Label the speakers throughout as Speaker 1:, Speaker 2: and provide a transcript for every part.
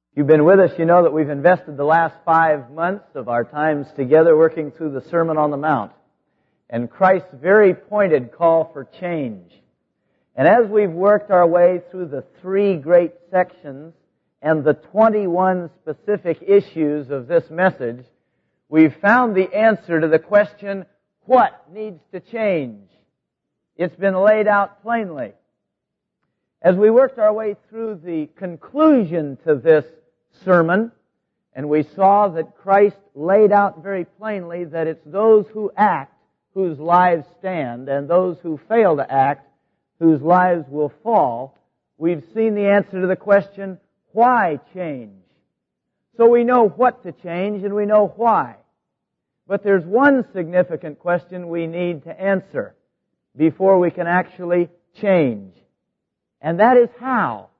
Speaker 1: If you've been with us, you know that we've invested the last 5 months of our times together working through the Sermon on the Mount and Christ's very pointed call for change. And as we've worked our way through the 3 great sections and the 21 specific issues of this message, we've found the answer to the question, what needs to change? It's been laid out plainly. As we worked our way through the conclusion to this sermon, and we saw that Christ laid out very plainly that it's those who act whose lives stand, and those who fail to act whose lives will fall, we've seen the answer to the question, why change? So we know what to change and we know why. But there's one significant question we need to answer before we can actually change. And that is how.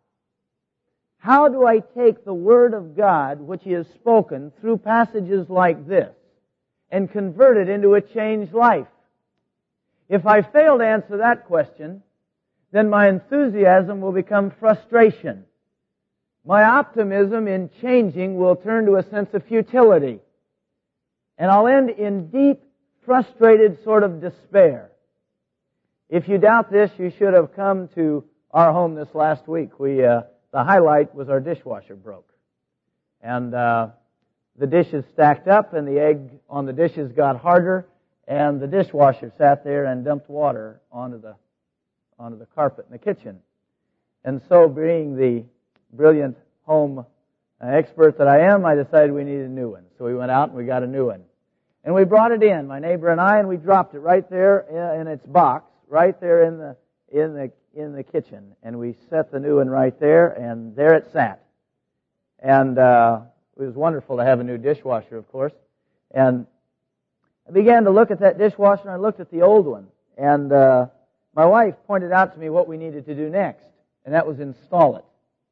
Speaker 1: How do I take the Word of God, which He has spoken through passages like this, and convert it into a changed life? If I fail to answer that question, then my enthusiasm will become frustration. My optimism in changing will turn to a sense of futility. And I'll end in deep, frustrated sort of despair. If you doubt this, you should have come to our home this last week. The highlight was our dishwasher broke. And the dishes stacked up, and the egg on the dishes got harder, and the dishwasher sat there and dumped water onto the carpet in the kitchen. And so, being the brilliant home expert that I am, I decided we needed a new one. So we went out and we got a new one. And we brought it in, my neighbor and I, and we dropped it right there in its box, right there in the kitchen. And we set the new one right there, and there it sat. And it was wonderful to have a new dishwasher, of course. And I began to look at that dishwasher, and I looked at the old one. And my wife pointed out to me what we needed to do next, and that was install it.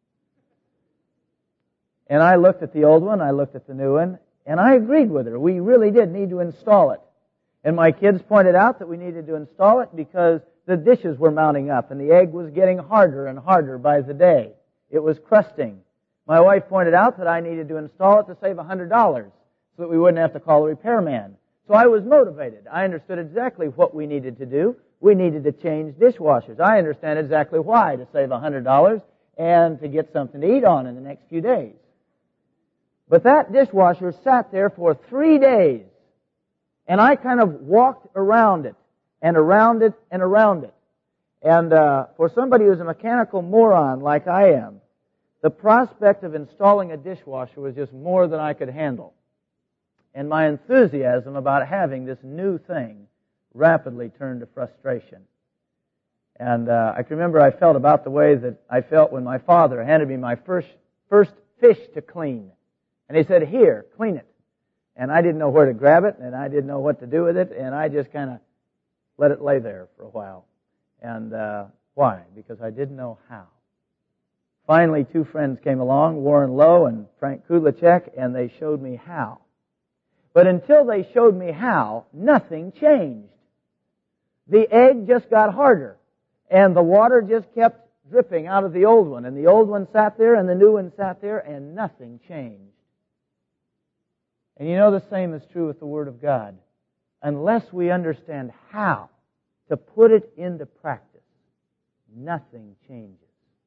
Speaker 1: And I looked at the old one, I looked at the new one, and I agreed with her. We really did need to install it. And my kids pointed out that we needed to install it because the dishes were mounting up, and the egg was getting harder and harder by the day. It was crusting. My wife pointed out that I needed to install it to save $100 so that we wouldn't have to call a repairman. So I was motivated. I understood exactly what we needed to do. We needed to change dishwashers. I understand exactly why, to save $100 and to get something to eat on in the next few days. But that dishwasher sat there for 3 days, and I kind of walked around it, and around it, and around it. And for somebody who's a mechanical moron like I am, the prospect of installing a dishwasher was just more than I could handle. And my enthusiasm about having this new thing rapidly turned to frustration. And I can remember I felt about the way that I felt when my father handed me my first fish to clean. And he said, "Here, clean it." And I didn't know where to grab it, and I didn't know what to do with it, and I just kind of let it lay there for a while. And why? Because I didn't know how. Finally, 2 friends came along, Warren Lowe and Frank Kudlicek, and they showed me how. But until they showed me how, nothing changed. The egg just got harder, and the water just kept dripping out of the old one, and the old one sat there, and the new one sat there, and nothing changed. And you know the same is true with the Word of God. Unless we understand how to put it into practice, nothing changes.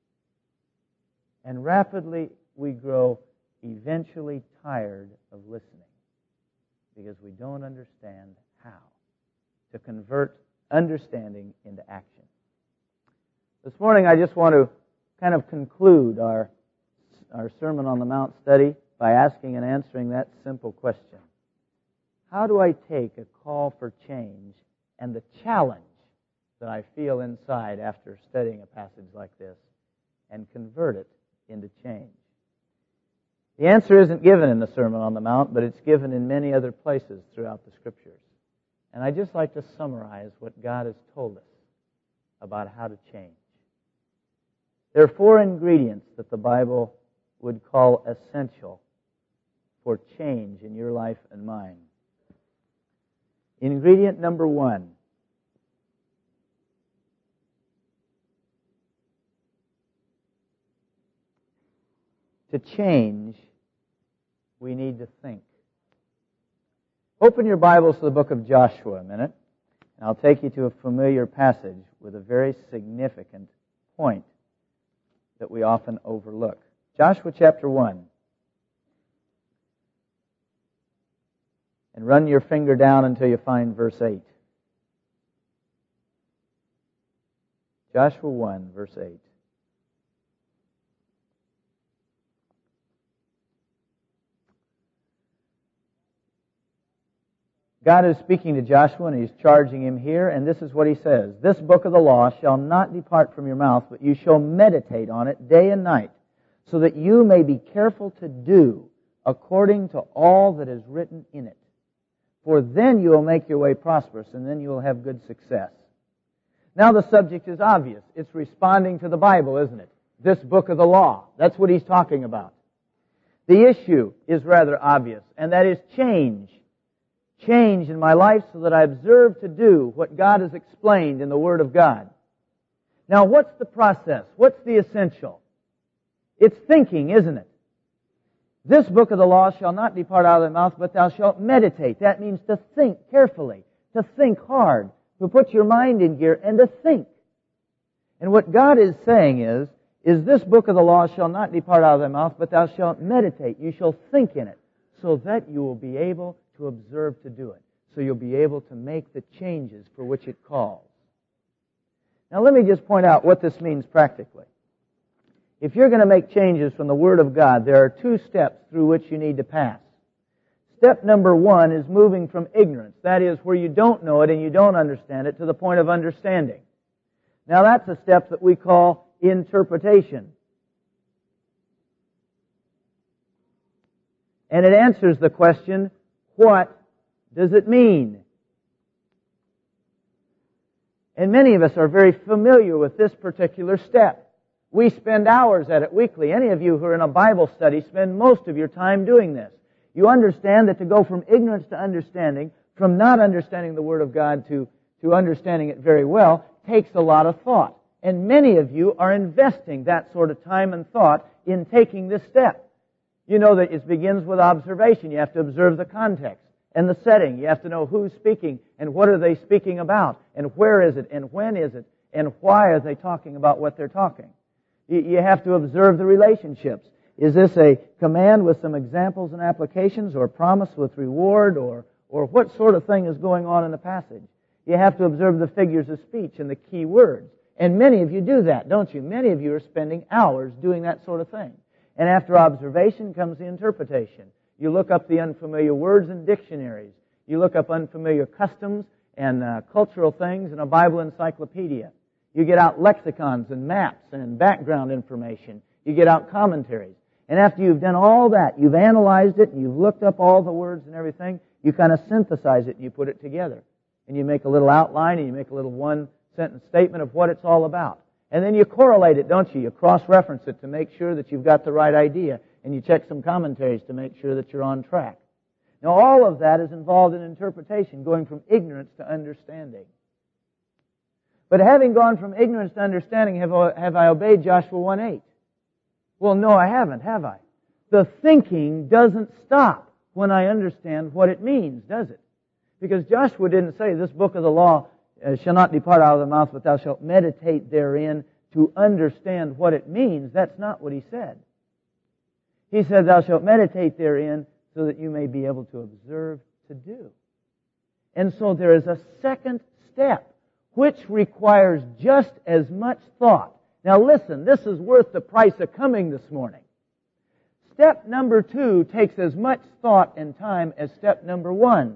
Speaker 1: And rapidly we grow eventually tired of listening because we don't understand how to convert understanding into action. This morning I just want to kind of conclude our Sermon on the Mount study by asking and answering that simple question. How do I take a call for change and the challenge that I feel inside after studying a passage like this and convert it into change? The answer isn't given in the Sermon on the Mount, but it's given in many other places throughout the Scriptures. And I'd just like to summarize what God has told us about how to change. There are 4 ingredients that the Bible would call essential for change in your life and mine. Ingredient number 1. to change, we need to think. Open your Bibles to the book of Joshua a minute, and I'll take you to a familiar passage with a very significant point that we often overlook. Joshua chapter 1. And run your finger down until you find verse 8. Joshua 1, verse 8. God is speaking to Joshua, and He's charging him here, and this is what He says. This book of the law shall not depart from your mouth, but you shall meditate on it day and night, so that you may be careful to do according to all that is written in it. For then you will make your way prosperous, and then you will have good success. Now the subject is obvious. It's responding to the Bible, isn't it? This book of the law. That's what he's talking about. The issue is rather obvious, and that is change. Change in my life so that I observe to do what God has explained in the Word of God. Now, what's the process? What's the essential? It's thinking, isn't it? This book of the law shall not depart out of thy mouth, but thou shalt meditate. That means to think carefully, to think hard, to put your mind in gear, and to think. And what God is saying is this book of the law shall not depart out of thy mouth, but thou shalt meditate. You shall think in it, so that you will be able to observe to do it. So you'll be able to make the changes for which it calls. Now let me just point out what this means practically. If you're going to make changes from the Word of God, there are two steps through which you need to pass. Step number one is moving from ignorance. That is, where you don't know it and you don't understand it, to the point of understanding. Now that's a step that we call interpretation. And it answers the question, what does it mean? And many of us are very familiar with this particular step. We spend hours at it weekly. Any of you who are in a Bible study spend most of your time doing this. You understand that to go from ignorance to understanding, from not understanding the Word of God to understanding it very well, takes a lot of thought. And many of you are investing that sort of time and thought in taking this step. You know that it begins with observation. You have to observe the context and the setting. You have to know who's speaking and what are they speaking about and where is it and when is it and why are they talking about what they're talking. You have to observe the relationships. Is this a command with some examples and applications, or promise with reward, or what sort of thing is going on in the passage? You have to observe the figures of speech and the key words. And many of you do that, don't you? Many of you are spending hours doing that sort of thing. And after observation comes the interpretation. You look up the unfamiliar words in dictionaries. You look up unfamiliar customs and cultural things in a Bible encyclopedia. You get out lexicons and maps and background information. You get out commentaries. And after you've done all that, you've analyzed it, and you've looked up all the words and everything, you kind of synthesize it and you put it together. And you make a little outline and you make a little one-sentence statement of what it's all about. And then you correlate it, don't you? You cross-reference it to make sure that you've got the right idea. And you check some commentaries to make sure that you're on track. Now all of that is involved in interpretation, going from ignorance to understanding. But having gone from ignorance to understanding, have I obeyed Joshua 1:8? Well, no, I haven't, have I? The thinking doesn't stop when I understand what it means, does it? Because Joshua didn't say, this book of the law shall not depart out of the mouth, but thou shalt meditate therein to understand what it means. That's not what he said. He said, thou shalt meditate therein so that you may be able to observe to do. And so there is a second step, which requires just as much thought. Now listen, this is worth the price of coming this morning. Step number 2 takes as much thought and time as step number 1.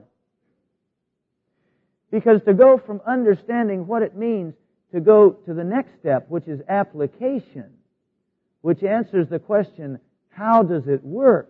Speaker 1: Because to go from understanding what it means to go to the next step, which is application, which answers the question, how does it work,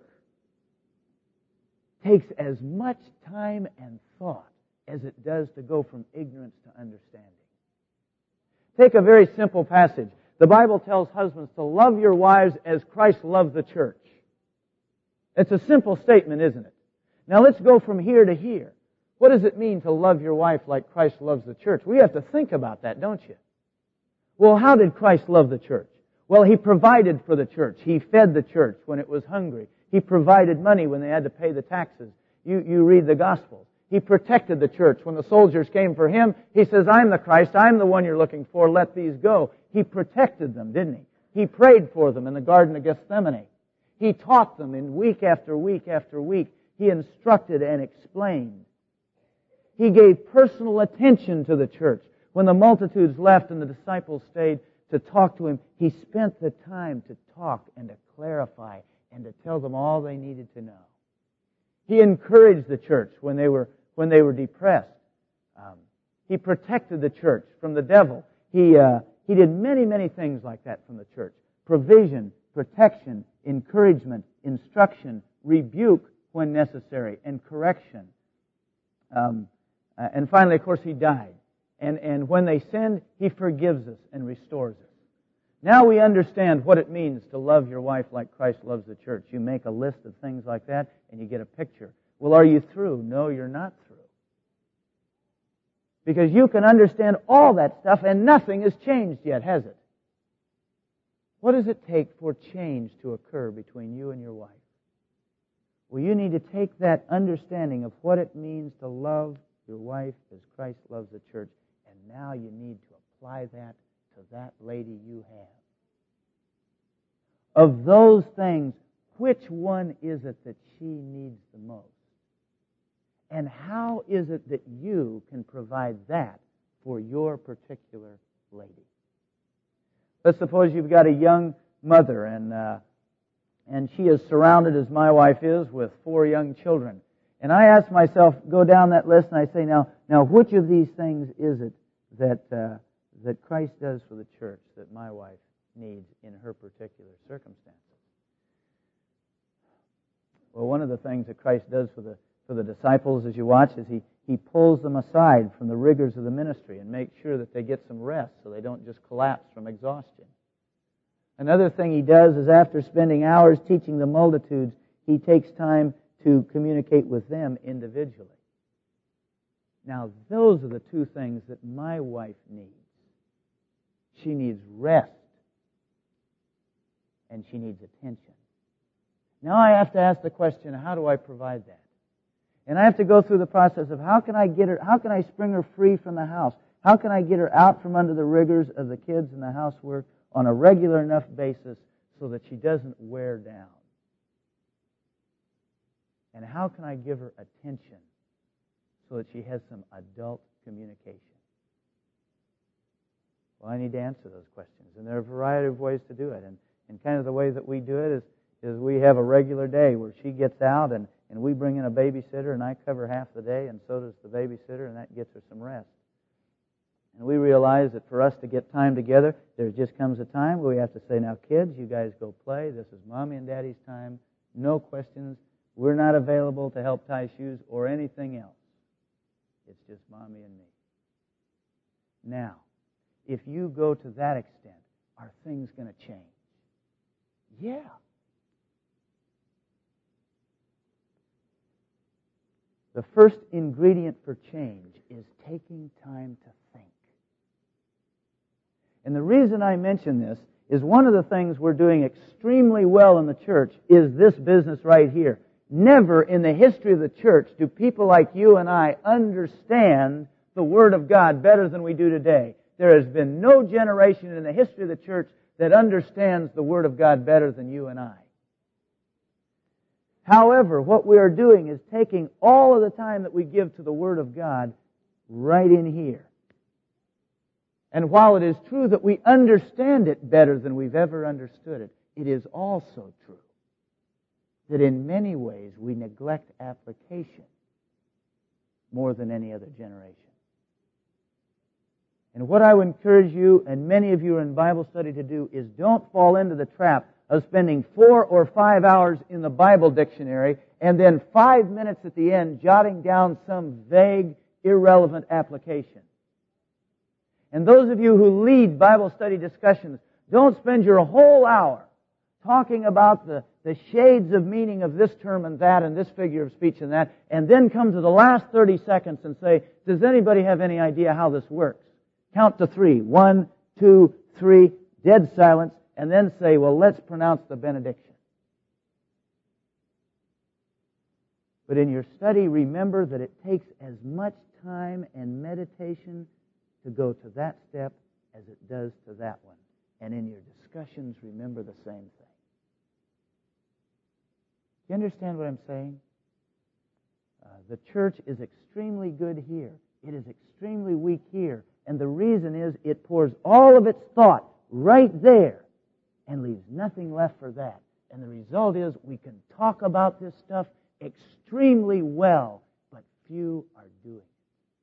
Speaker 1: takes as much time and thought as it does to go from ignorance to understanding. Take a very simple passage. The Bible tells husbands to love your wives as Christ loved the church. It's a simple statement, isn't it? Now let's go from here to here. What does it mean to love your wife like Christ loves the church? We have to think about that, don't you? Well, how did Christ love the church? Well, He provided for the church. He fed the church when it was hungry. He provided money when they had to pay the taxes. You read the Gospels. He protected the church. When the soldiers came for Him, He says, I'm the Christ. I'm the one you're looking for. Let these go. He protected them, didn't He? He prayed for them in the Garden of Gethsemane. He taught them in week after week after week. He instructed and explained. He gave personal attention to the church. When the multitudes left and the disciples stayed to talk to Him, He spent the time to talk and to clarify and to tell them all they needed to know. He encouraged the church when they were depressed. He protected the church from the devil. He did many, many things like that from the church. Provision, protection, encouragement, instruction, rebuke when necessary, and correction. And finally, of course, He died. And when they sinned, He forgives us and restores us. Now we understand what it means to love your wife like Christ loves the church. You make a list of things like that, and you get a picture. Well, are you through? No, you're not through. Because you can understand all that stuff, and nothing has changed yet, has it? What does it take for change to occur between you and your wife? Well, you need to take that understanding of what it means to love your wife as Christ loves the church, and now you need to apply that to that lady you have. Of those things, which one is it that she needs the most? And how is it that you can provide that for your particular lady? Let's suppose you've got a young mother and she is surrounded, as my wife is, with 4 young children. And I ask myself, go down that list, and I say, now which of these things is it that Christ does for the church that my wife needs in her particular circumstances? Well, one of the things that Christ does for the disciples, as you watch, is He pulls them aside from the rigors of the ministry and makes sure that they get some rest so they don't just collapse from exhaustion. Another thing He does is after spending hours teaching the multitudes, He takes time to communicate with them individually. Now, those are the 2 things that my wife needs. She needs rest, and she needs attention. Now I have to ask the question, how do I provide that? And I have to go through the process of how can I spring her free from the house? How can I get her out from under the rigors of the kids and the housework on a regular enough basis so that she doesn't wear down? And how can I give her attention so that she has some adult communication? Well, I need to answer those questions. And there are a variety of ways to do it. And kind of the way that we do it is we have a regular day where she gets out and we bring in a babysitter, and I cover half the day, and so does the babysitter, and that gets her some rest. And we realize that for us to get time together, there just comes a time where we have to say, now kids, you guys go play. This is Mommy and Daddy's time. No questions. We're not available to help tie shoes or anything else. It's just Mommy and me. Now, if you go to that extent, are things going to change? Yeah. The first ingredient for change is taking time to think. And the reason I mention this is one of the things we're doing extremely well in the church is this business right here. Never in the history of the church do people like you and I understand the Word of God better than we do today. There has been no generation in the history of the church that understands the Word of God better than you and I. However, what we are doing is taking all of the time that we give to the Word of God right in here. And while it is true that we understand it better than we've ever understood it, it is also true that in many ways we neglect application more than any other generation. And what I would encourage you, and many of you are in Bible study to do, is don't fall into the trap of spending 4 or 5 hours in the Bible dictionary and then 5 minutes at the end jotting down some vague, irrelevant application. And those of you who lead Bible study discussions, don't spend your whole hour talking about the shades of meaning of this term and this figure of speech and that, and then come to the last 30 seconds and say, does anybody have any idea how this works? Count to 3. 1, 2, 3, dead silence. and then say, well, let's pronounce the benediction. But in your study, remember that it takes as much time and meditation to go to that step as it does to that one. And in your discussions, remember the same thing. Do you understand what I'm saying? The church is extremely good here. It is extremely weak here. And the reason is it pours all of its thought right there and leaves nothing left for that. And the result is we can talk about this stuff extremely well, but few are doing it.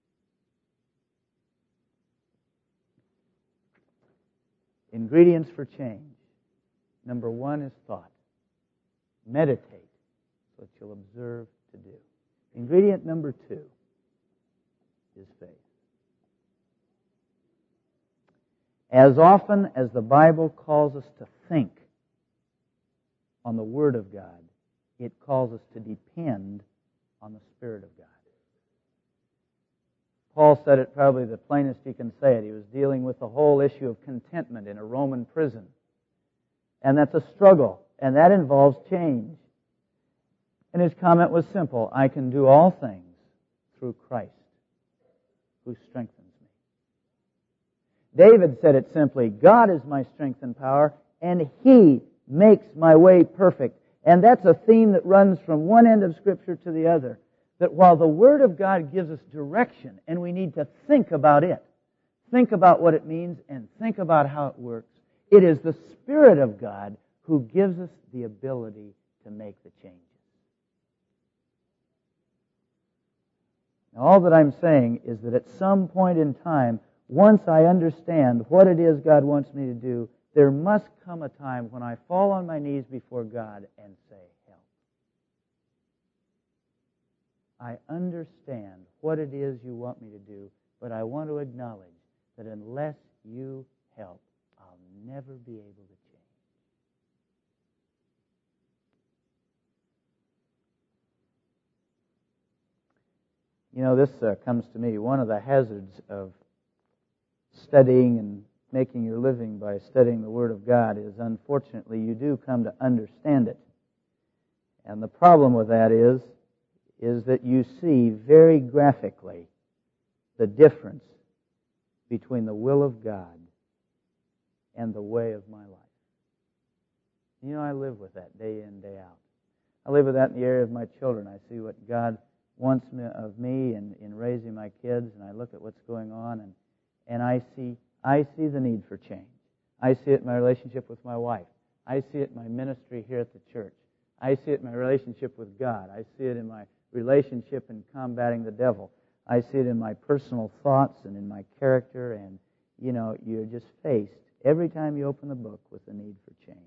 Speaker 1: Ingredients for change. Number one is thought. Meditate. That's what you'll observe to do. Ingredient number two is faith. As often as the Bible calls us to think on the Word of God, it calls us to depend on the Spirit of God. Paul said it probably the plainest you can say it. He was dealing with the whole issue of contentment in a Roman prison. And that's a struggle, and that involves change. And his comment was simple: I can do all things through Christ, who strengthens me. David said it simply: God is my strength and power, and He makes my way perfect. And that's a theme that runs from one end of Scripture to the other. That while the Word of God gives us direction, and we need to think about it, think about what it means, and think about how it works, it is the Spirit of God who gives us the ability to make the changes. Now, all that I'm saying is that at some point in time, once I understand what it is God wants me to do, there must come a time when I fall on my knees before God and say, help. I understand what it is you want me to do, but I want to acknowledge that unless you help, I'll never be able to change. You know, this comes to me. One of the hazards of studying and making your living by studying the Word of God is, unfortunately, you do come to understand it. And the problem with that is that you see very graphically the difference between the will of God and the way of my life. You know, I live with that day in, day out. I live with that in the area of my children. I see what God wants of me in raising my kids, and I look at what's going on, and I see the need for change. I see it in my relationship with my wife. I see it in my ministry here at the church. I see it in my relationship with God. I see it in my relationship in combating the devil. I see it in my personal thoughts and in my character, and, you know, you're just faced every time you open the book with the need for change.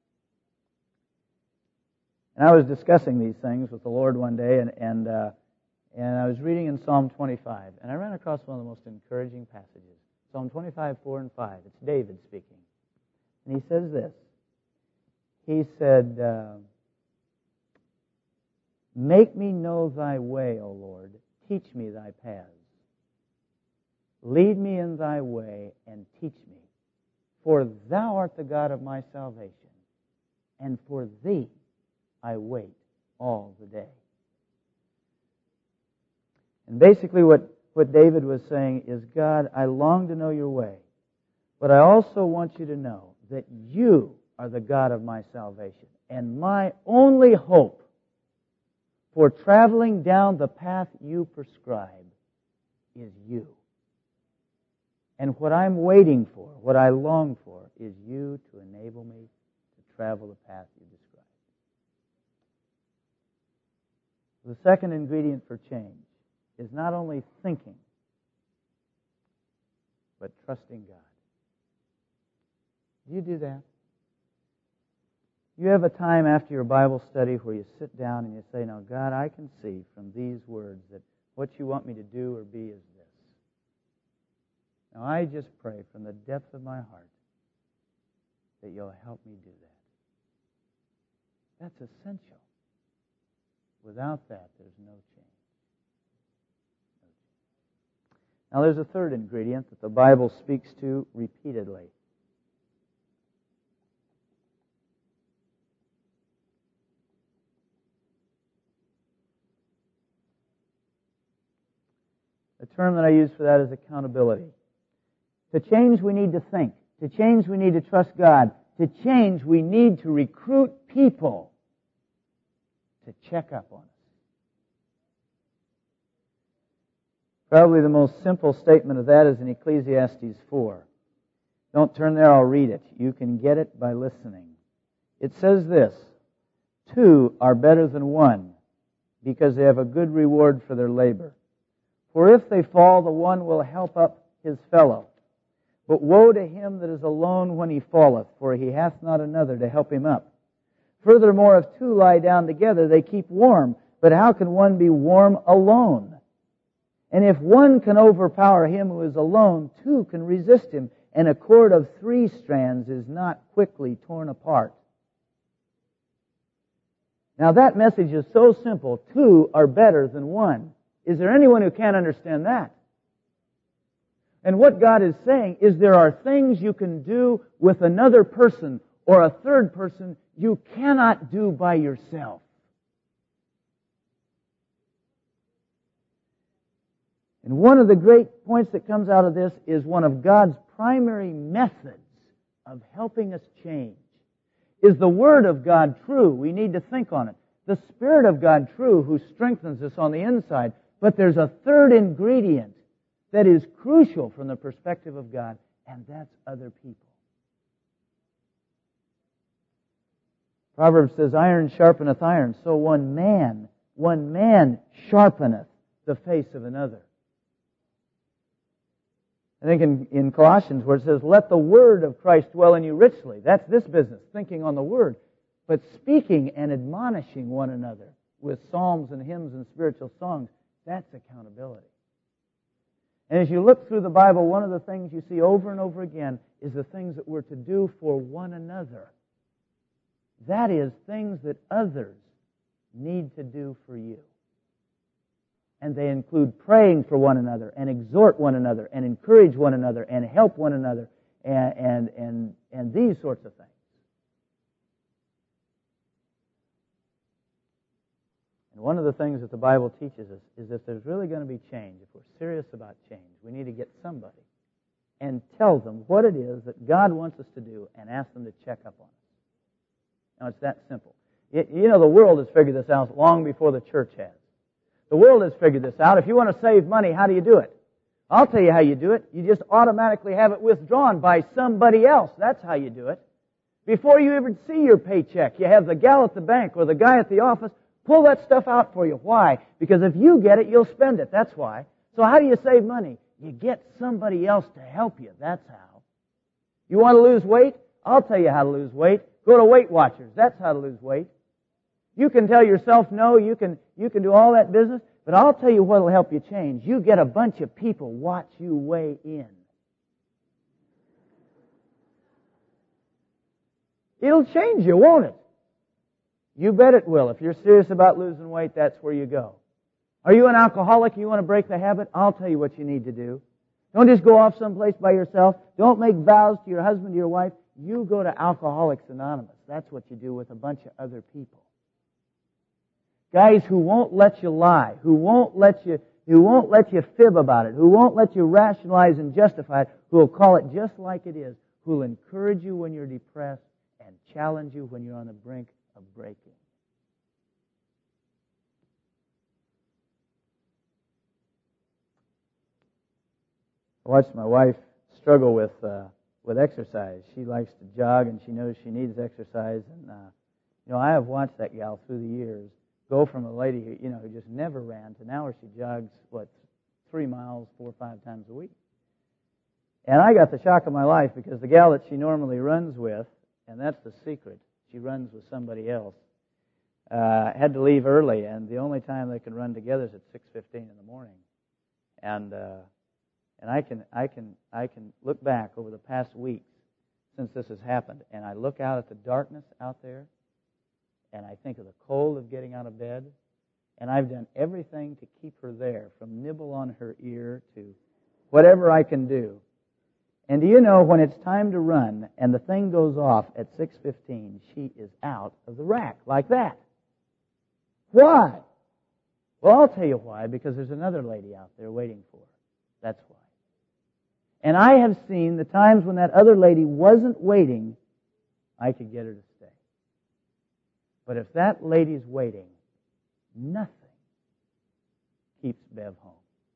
Speaker 1: And I was discussing these things with the Lord one day, and I was reading in Psalm 25, and I ran across one of the most encouraging passages. Psalm 25, 4 and 5. It's David speaking. And he says this. He said, make me know thy way, O Lord. Teach me thy paths. Lead me in thy way and teach me. For thou art the God of my salvation, and for thee I wait all the day. And basically what David was saying is, God, I long to know your way, but I also want you to know that you are the God of my salvation, and my only hope for traveling down the path you prescribe is you. And what I'm waiting for, what I long for, is you to enable me to travel the path you describe. The second ingredient for change is not only thinking, but trusting God. Do you do that? You have a time after your Bible study where you sit down and you say, now, God, I can see from these words that what you want me to do or be is this. Now, I just pray from the depth of my heart that you'll help me do that. That's essential. Without that, there's no change. Now, there's a third ingredient that the Bible speaks to repeatedly. The term that I use for that is accountability. To change, we need to think. To change, we need to trust God. To change, we need to recruit people to check up on us. Probably the most simple statement of that is in Ecclesiastes 4. Don't turn there, I'll read it. You can get it by listening. It says this, 2 are better than 1, because they have a good reward for their labor. For if they fall, the one will help up his fellow. But woe to him that is alone when he falleth, for he hath not another to help him up. Furthermore, if 2 lie down together, they keep warm. But how can one be warm alone? And if 1 can overpower him who is alone, 2 can resist him. And a cord of 3 strands is not quickly torn apart. Now that message is so simple. 2 are better than 1. Is there anyone who can't understand that? And what God is saying is there are things you can do with another person or a third person you cannot do by yourself. And one of the great points that comes out of this is one of God's primary methods of helping us change. Is the Word of God true? We need to think on it. The Spirit of God true, who strengthens us on the inside. But there's a third ingredient that is crucial from the perspective of God, and that's other people. Proverbs says, iron sharpeneth iron, so one man sharpeneth the face of another. I think in Colossians where it says, let the word of Christ dwell in you richly. That's this business, thinking on the word. But speaking and admonishing one another with psalms and hymns and spiritual songs, that's accountability. And as you look through the Bible, one of the things you see over and over again is the things that we're to do for one another. That is, things that others need to do for you. And they include praying for one another, and exhort one another, and encourage one another, and help one another, and these sorts of things. And one of the things that the Bible teaches us is that there's really going to be change. If we're serious about change, we need to get somebody and tell them what it is that God wants us to do and ask them to check up on us. Now, it's that simple. You know, the world has figured this out long before the church has. The world has figured this out. If you want to save money, how do you do it? I'll tell you how you do it. You just automatically have it withdrawn by somebody else. That's how you do it. Before you even see your paycheck, you have the gal at the bank or the guy at the office pull that stuff out for you. Why? Because if you get it, you'll spend it. That's why. So how do you save money? You get somebody else to help you. That's how. You want to lose weight? I'll tell you how to lose weight. Go to Weight Watchers. That's how to lose weight. You can tell yourself no, you can do all that business, but I'll tell you what will help you change. You get a bunch of people watch you weigh in. It'll change you, won't it? You bet it will. If you're serious about losing weight, that's where you go. Are you an alcoholic and you want to break the habit? I'll tell you what you need to do. Don't just go off someplace by yourself. Don't make vows to your husband, to your wife. You go to Alcoholics Anonymous. That's what you do with a bunch of other people. Guys who won't let you lie, who won't let you fib about it, who won't let you rationalize and justify it, who will call it just like it is, who will encourage you when you're depressed and challenge you when you're on the brink of breaking. I watched my wife struggle with exercise. She likes to jog, and she knows she needs exercise. And I have watched that gal through the years go from a lady who just never ran to now where she jogs 3 miles 4 or 5 times a week. And I got the shock of my life because the gal that she normally runs with, and that's the secret, she runs with somebody else, had to leave early, and the only time they can run together is at 6:15 in the morning. And I can look back over the past weeks since this has happened, and I look out at the darkness out there, and I think of the cold of getting out of bed, and I've done everything to keep her there, from nibble on her ear to whatever I can do. And do you know, when it's time to run and the thing goes off at 6:15, she is out of the rack like that. Why? Well, I'll tell you why, because there's another lady out there waiting for her. That's why. And I have seen the times when that other lady wasn't waiting, I could get her to stay. But if that lady's waiting, nothing keeps Bev home.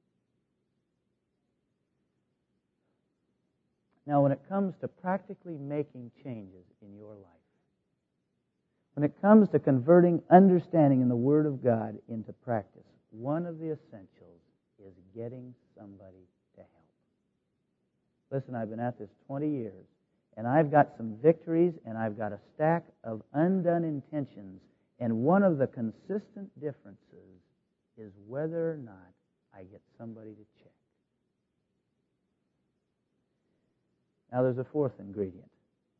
Speaker 1: Now, when it comes to practically making changes in your life, when it comes to converting understanding in the Word of God into practice, one of the essentials is getting somebody to help. Listen, I've been at this 20 years, and I've got some victories, and I've got a stack of undone intentions, and one of the consistent differences is whether or not I get somebody to check. Now, there's a fourth ingredient.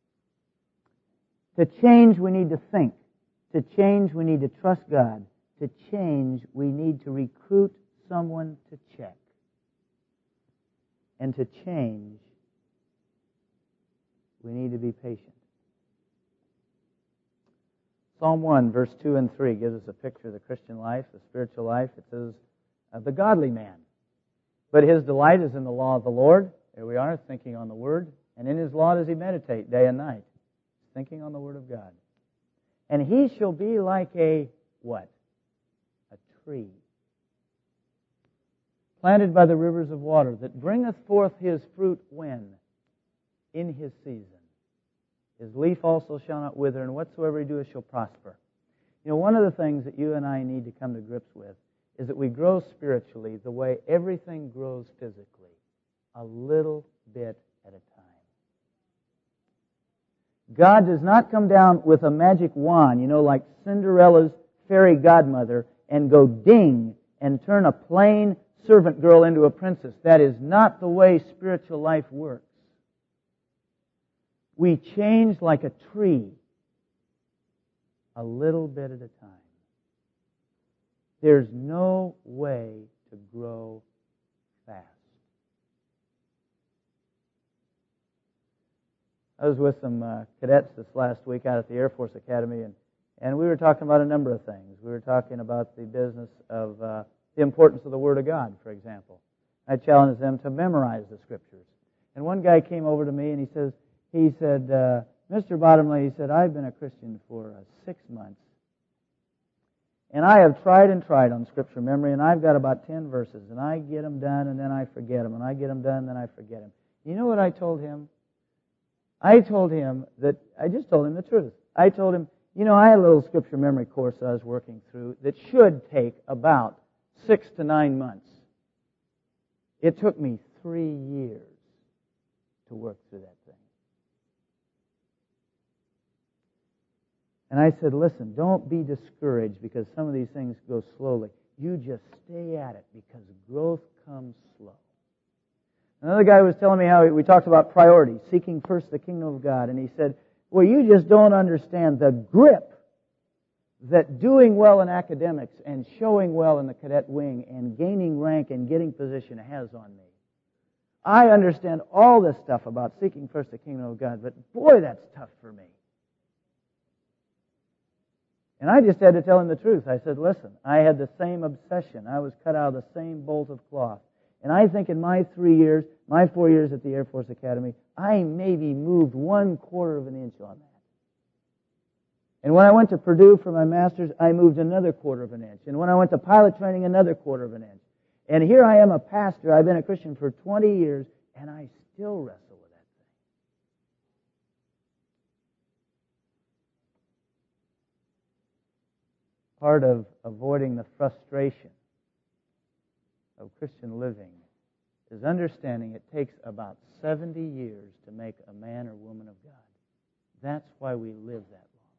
Speaker 1: To change, we need to think. To change, we need to trust God. To change, we need to recruit someone to check. And to change, we need to be patient. Psalm 1, verse 2 and 3 gives us a picture of the Christian life, the spiritual life. It says, the godly man. But his delight is in the law of the Lord. There we are, thinking on the Word. And in his law does he meditate day and night, thinking on the Word of God. And he shall be like a, what? A tree. Planted by the rivers of water, that bringeth forth his fruit when? In his season. His leaf also shall not wither, and whatsoever he doeth shall prosper. You know, one of the things that you and I need to come to grips with is that we grow spiritually the way everything grows physically, a little bit at a time. God does not come down with a magic wand, you know, like Cinderella's fairy godmother, and go ding and turn a plain servant girl into a princess. That is not the way spiritual life works. We change like a tree, a little bit at a time. There's no way to grow fast. I was with some cadets this last week out at the Air Force Academy, and we were talking about a number of things. We were talking about the business of the importance of the Word of God, for example. I challenged them to memorize the Scriptures. And one guy came over to me and he said, Mr. Bottomley, he said, I've been a Christian for 6 months. And I have tried and tried on Scripture memory, and I've got about 10 verses, and I get them done, and then I forget them, and I get them done, and then I forget them. You know what I told him? I just told him the truth. I told him, you know, I had a little Scripture memory course that I was working through that should take about 6 to 9 months. It took me 3 years to work through that thing. And I said, listen, don't be discouraged because some of these things go slowly. You just stay at it because growth comes slow. Another guy was telling me how we talked about priorities, seeking first the kingdom of God. And he said, well, you just don't understand the grip that doing well in academics and showing well in the cadet wing and gaining rank and getting position has on me. I understand all this stuff about seeking first the kingdom of God, but boy, that's tough for me. And I just had to tell him the truth. I said, listen, I had the same obsession. I was cut out of the same bolt of cloth. And I think in my 4 years at the Air Force Academy, I maybe moved 1/4 of an inch on that. And when I went to Purdue for my master's, I moved another 1/4 of an inch. And when I went to pilot training, another 1/4 of an inch. And here I am a pastor. I've been a Christian for 20 years, and I still wrestle with that thing. Part of avoiding the frustration of Christian living is understanding it takes about 70 years to make a man or woman of God. That's why we live that long.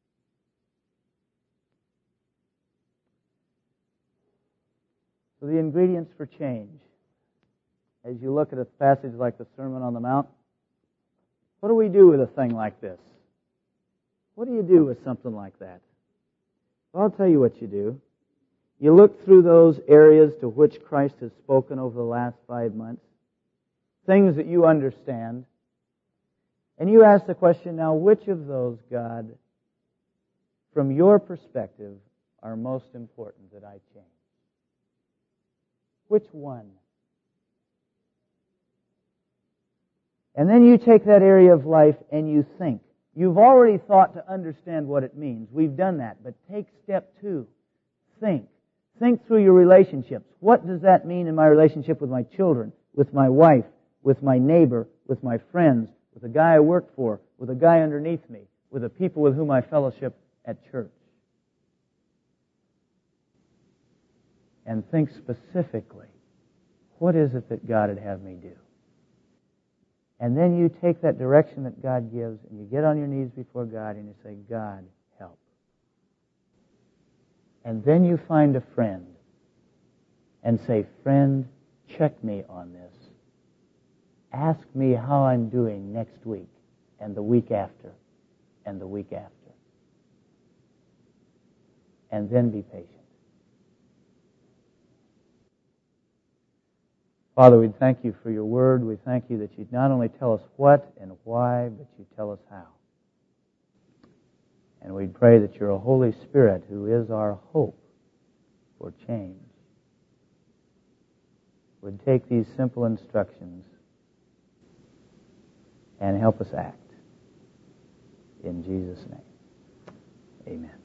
Speaker 1: So the ingredients for change. As you look at a passage like the Sermon on the Mount, what do we do with a thing like this? What do you do with something like that? Well, I'll tell you what you do. You look through those areas to which Christ has spoken over the last 5 months, things that you understand, and you ask the question, now, which of those, God, from your perspective, are most important that I change? Which one? And then you take that area of life and you think. You've already thought to understand what it means. We've done that. But take step 2. Think. Think through your relationships. What does that mean in my relationship with my children, with my wife, with my neighbor, with my friends, with the guy I work for, with the guy underneath me, with the people with whom I fellowship at church? And think specifically, what is it that God would have me do? And then you take that direction that God gives and you get on your knees before God and you say, God, help. And then you find a friend and say, friend, check me on this. Ask me how I'm doing next week and the week after and the week after. And then be patient. Father, we thank you for your word. We thank you that you not only tell us what and why, but you tell us how. And we pray that your Holy Spirit, who is our hope for change, would take these simple instructions and help us act. In Jesus' name, amen.